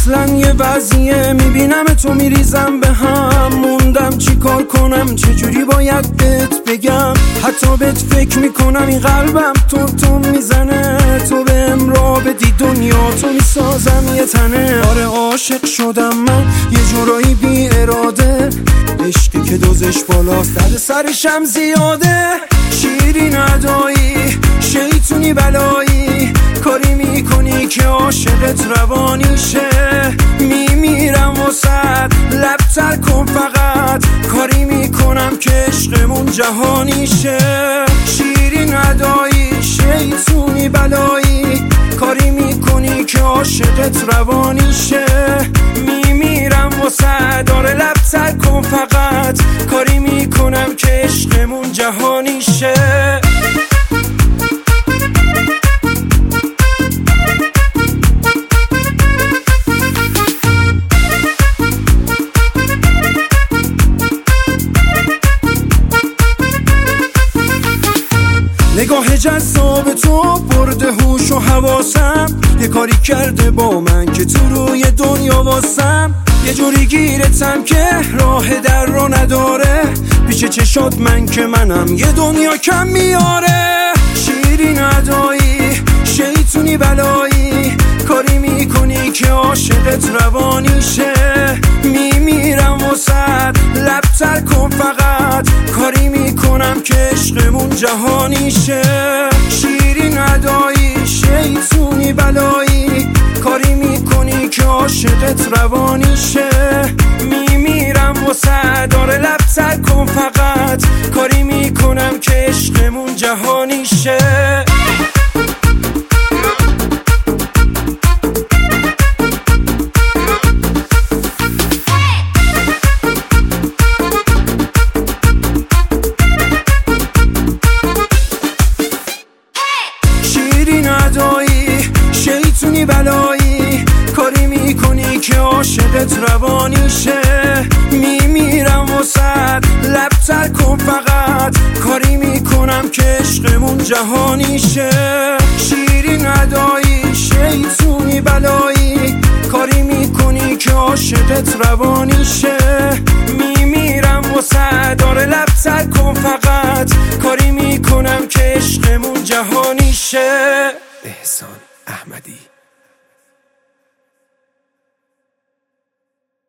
اصلا یه وضعیه میبینم تو میریزم به هم، موندم چی کار کنم، چجوری باید بهت بگم. حتی بهت فکر میکنم این قلبم تون میزنه، تو بهم راه بدی دنیا تو میسازم یه تنه. آره عاشق شدم من یه جورایی بی اراده، عشقی که دوزش بالاست درد سرشم زیاده. شیرین ادایی شیطونی بلایی، کاری میکنی که عاشقت روانیشه. میمیرم واسد لب تر کن فقط، کاری میکنم که عشقمون جهانیشه. شیرین ادایی شیطونی بلایی، کاری میکنی که عاشقت روانیشه. میمیرم واسد آره لب تر کن فقط، کاری میکنم که عشقمون جهانیشه. نگاه جذاب تو برده هوش و حواسم، یه کاری کرده با من که تو روی دنیا واسم. یه جوری گیرتم که راه در رو نداره، پیش چشات من که منم یه دنیا کم میاره. شیرین ادایی شیطونی بلایی، کاری میکنی که عاشقت روانیشه. میمیرم واسد لب تر کن فقط، کاری میکنم که عشقمون جهانیشه. شیرین ادایی شیطونی بلایی، کاری میکنی که عاشقت روانیشه. میمیرم واسد آره لب تر کن فقط، کاری میکنم که عشقمون جهانیشه. شیرین ادایی شیطونی بلایی، کاری میکنی که عاشقت روانیشه. میمیرم واسد لب تر کن فقط، کاری میکنم که عشقمون جهانیشه. شیرین ادایی شیطونی بلایی، کاری میکنی که عاشقت روانیشه. میمیرم واسد آره لب تر کن فقط، کاری میکنم که عشقمون جهانیشه. احسان احمدی.